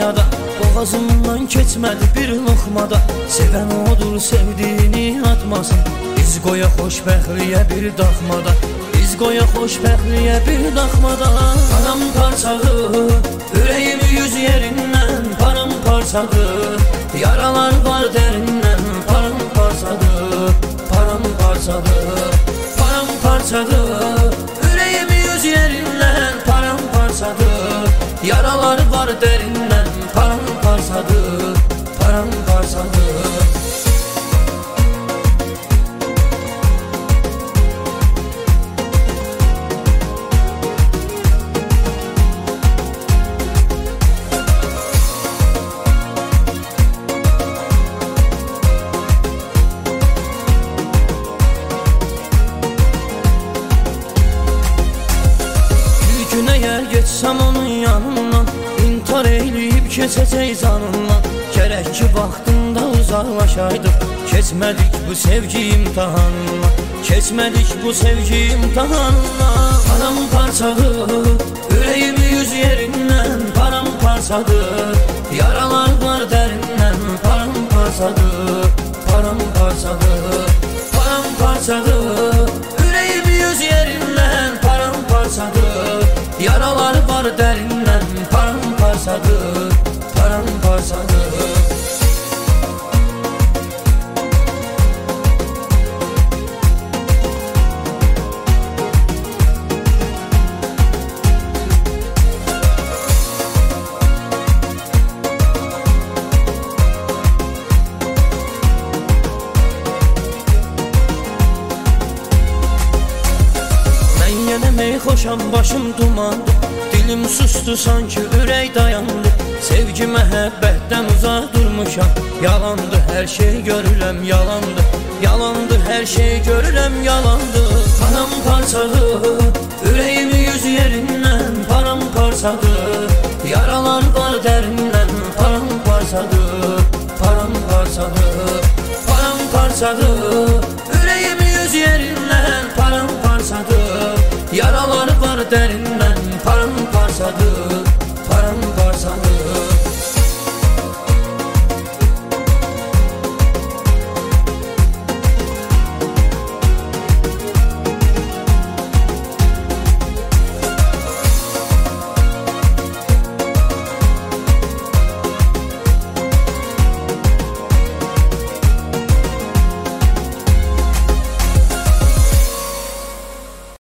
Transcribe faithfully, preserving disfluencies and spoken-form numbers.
dünyada, boğazımdan keçmədi bir lokmada. Sevən odur sevdiğini atmasın, biz qoya xoşbəxtliyə bir daxmada. Biz qoya xoşbəxtliyə bir daxmada. Paramparçadır, ürəyimi yüz yerindən paramparçadır. Yaralar var dərindən paramparçadır, paramparçadır, paramparçadır. Ürəyimi yüz yerindən paramparçadır. Yaralar var dərindən paramparçadır, paramparçadır. Əgər geçsəm onun yanından, intihar eyləyib keçəcək canından. Gərək ki vaxtında uzaqlaşaydıq, keçmədik bu sevgi imtihanına, keçmədik bu sevgi imtihanına. Paramparçadır, ürəyimi yüz yerindən paramparçadır. Yaralar var dərindən paramparçadır, paramparçadır, paramparçadır. Ürəyimi yüz yerindən paramparçadır. Yaralar var dərindən paramparçadır, paramparçadır. Yenəmək xoşam, başım dumandı, dilim sustu, sanki ürək dayandı. Sevgi məhəbbətdən uzaq durmuşam, yalandı hər şey görürəm, yalandı. Yalandı hər şey görürəm, yalandı. Paramparçadır, ürəyimi yüz yerindən paramparçadır. Yaralar var dərindən paramparçadır, paramparçadır, paramparçadır. Ürəyimi yüz yerindən paramparçadır. Yaralar var dərindən paramparçadır.